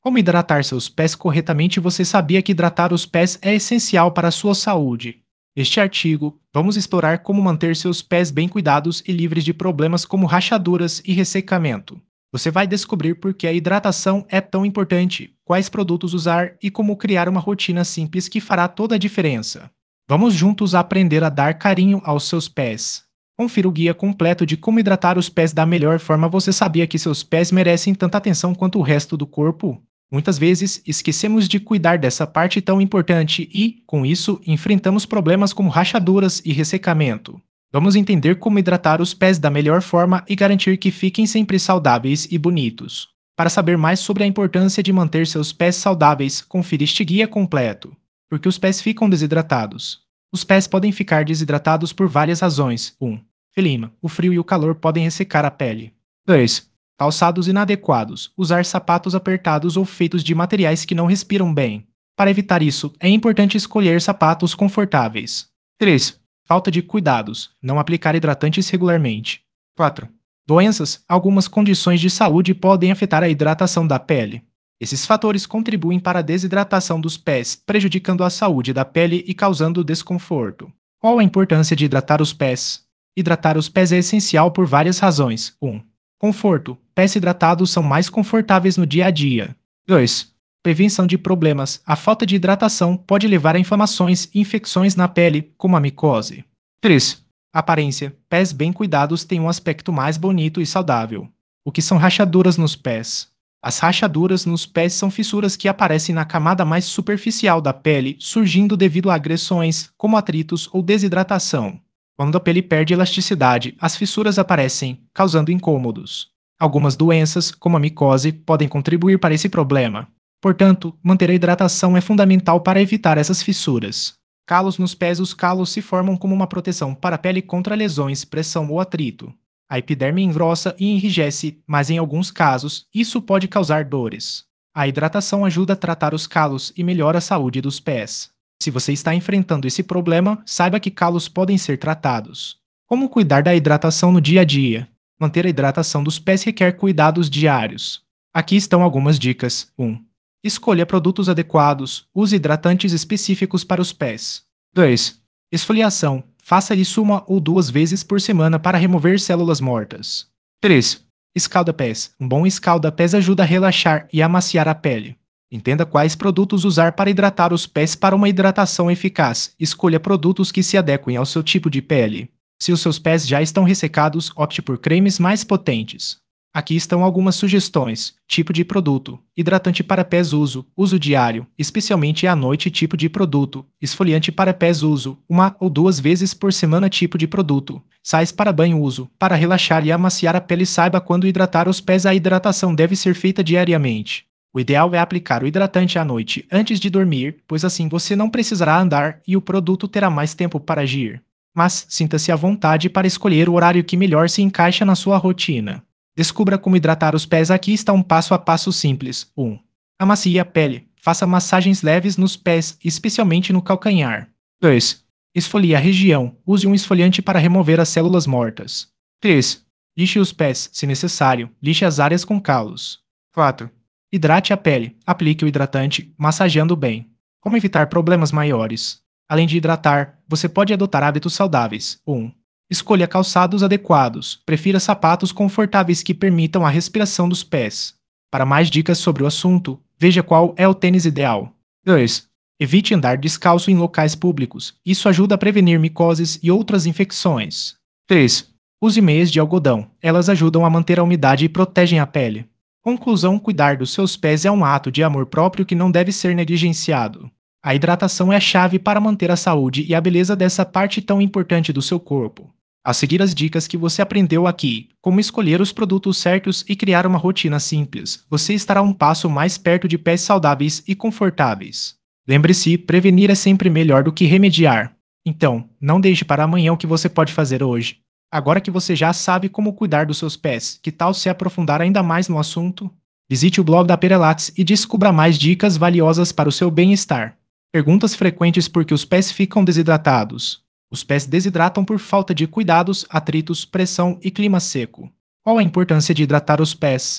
Como hidratar seus pés corretamente? Você sabia que hidratar os pés é essencial para a sua saúde? Neste artigo, vamos explorar como manter seus pés bem cuidados e livres de problemas como rachaduras e ressecamento. Você vai descobrir por que a hidratação é tão importante, quais produtos usar e como criar uma rotina simples que fará toda a diferença. Vamos juntos aprender a dar carinho aos seus pés. Confira o guia completo de como hidratar os pés da melhor forma. Você sabia que seus pés merecem tanta atenção quanto o resto do corpo? Muitas vezes, esquecemos de cuidar dessa parte tão importante e, com isso, enfrentamos problemas como rachaduras e ressecamento. Vamos entender como hidratar os pés da melhor forma e garantir que fiquem sempre saudáveis e bonitos. Para saber mais sobre a importância de manter seus pés saudáveis, confira este guia completo. Porque os pés ficam desidratados. Os pés podem ficar desidratados por várias razões. 1. Clima. O frio e o calor podem ressecar a pele. 2. Calçados inadequados. Usar sapatos apertados ou feitos de materiais que não respiram bem. Para evitar isso, é importante escolher sapatos confortáveis. 3. Falta de cuidados. Não aplicar hidratantes regularmente. 4. Doenças. Algumas condições de saúde podem afetar a hidratação da pele. Esses fatores contribuem para a desidratação dos pés, prejudicando a saúde da pele e causando desconforto. Qual a importância de hidratar os pés? Hidratar os pés é essencial por várias razões. 1. Conforto. Pés hidratados são mais confortáveis no dia a dia. 2. Prevenção de problemas. A falta de hidratação pode levar a inflamações e infecções na pele, como a micose. 3. Aparência. Pés bem cuidados têm um aspecto mais bonito e saudável. O que são rachaduras nos pés? As rachaduras nos pés são fissuras que aparecem na camada mais superficial da pele, surgindo devido a agressões, como atritos ou desidratação. Quando a pele perde elasticidade, as fissuras aparecem, causando incômodos. Algumas doenças, como a micose, podem contribuir para esse problema. Portanto, manter a hidratação é fundamental para evitar essas fissuras. Calos nos pés. Os calos se formam como uma proteção para a pele contra lesões, pressão ou atrito. A epiderme engrossa e enrijece, mas em alguns casos, isso pode causar dores. A hidratação ajuda a tratar os calos e melhora a saúde dos pés. Se você está enfrentando esse problema, saiba que calos podem ser tratados. Como cuidar da hidratação no dia a dia? Manter a hidratação dos pés requer cuidados diários. Aqui estão algumas dicas. 1. Escolha produtos adequados. Use hidratantes específicos para os pés. 2. Esfoliação. Faça isso 1 ou 2 vezes por semana para remover células mortas. 3. Escalda-pés. Um bom escalda-pés ajuda a relaxar e amaciar a pele. Entenda quais produtos usar para hidratar os pés para uma hidratação eficaz. Escolha produtos que se adequem ao seu tipo de pele. Se os seus pés já estão ressecados, opte por cremes mais potentes. Aqui estão algumas sugestões. Tipo de produto. Hidratante para pés uso diário, especialmente à noite. Tipo de produto. Esfoliante para pés uso, 1 ou 2 vezes por semana. Tipo de produto. Sais para banho uso, para relaxar e amaciar a pele. Saiba quando hidratar os pés. A hidratação deve ser feita diariamente. O ideal é aplicar o hidratante à noite antes de dormir, pois assim você não precisará andar e o produto terá mais tempo para agir. Mas sinta-se à vontade para escolher o horário que melhor se encaixa na sua rotina. Descubra como hidratar os pés. Aqui está um passo a passo simples. 1. Amacie a pele. Faça massagens leves nos pés, especialmente no calcanhar. 2. Esfolie a região. Use um esfoliante para remover as células mortas. 3. Lixe os pés, se necessário. Lixe as áreas com calos. 4. Hidrate a pele. Aplique o hidratante, massageando bem. Como evitar problemas maiores? Além de hidratar, você pode adotar hábitos saudáveis. 1. Escolha calçados adequados. Prefira sapatos confortáveis que permitam a respiração dos pés. Para mais dicas sobre o assunto, veja qual é o tênis ideal. 2. Evite andar descalço em locais públicos. Isso ajuda a prevenir micoses e outras infecções. 3. Use meias de algodão. Elas ajudam a manter a umidade e protegem a pele. Conclusão: cuidar dos seus pés é um ato de amor próprio que não deve ser negligenciado. A hidratação é a chave para manter a saúde e a beleza dessa parte tão importante do seu corpo. Ao seguir as dicas que você aprendeu aqui, como escolher os produtos certos e criar uma rotina simples, você estará um passo mais perto de pés saudáveis e confortáveis. Lembre-se, prevenir é sempre melhor do que remediar. Então, não deixe para amanhã o que você pode fazer hoje. Agora que você já sabe como cuidar dos seus pés, que tal se aprofundar ainda mais no assunto? Visite o blog da Perelax e descubra mais dicas valiosas para o seu bem-estar. Perguntas frequentes: por que os pés ficam desidratados? Os pés desidratam por falta de cuidados, atritos, pressão e clima seco. Qual a importância de hidratar os pés?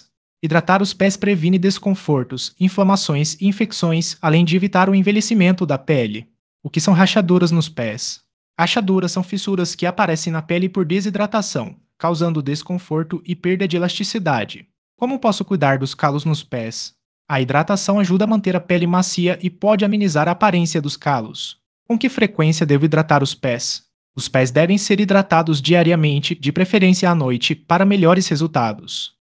Hidratar os pés previne desconfortos, inflamações e infecções, além de evitar o envelhecimento da pele. O que são rachaduras nos pés? Rachaduras são fissuras que aparecem na pele por desidratação, causando desconforto e perda de elasticidade. Como posso cuidar dos calos nos pés? A hidratação ajuda a manter a pele macia e pode amenizar a aparência dos calos. Com que frequência devo hidratar os pés? Os pés devem ser hidratados diariamente, de preferência à noite, para melhores resultados.